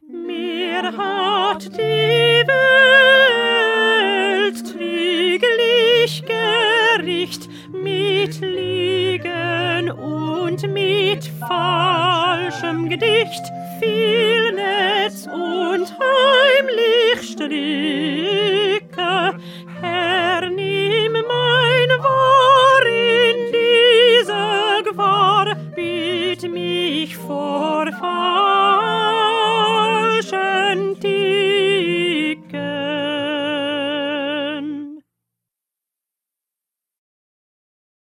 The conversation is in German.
Mir hat die Welt trüglich Gericht mit Lügen und mit falschem Gedicht, viel Netz und heimlich Stricke. Herr, nimm mein Wort in dieser Gefahr, biet mich vor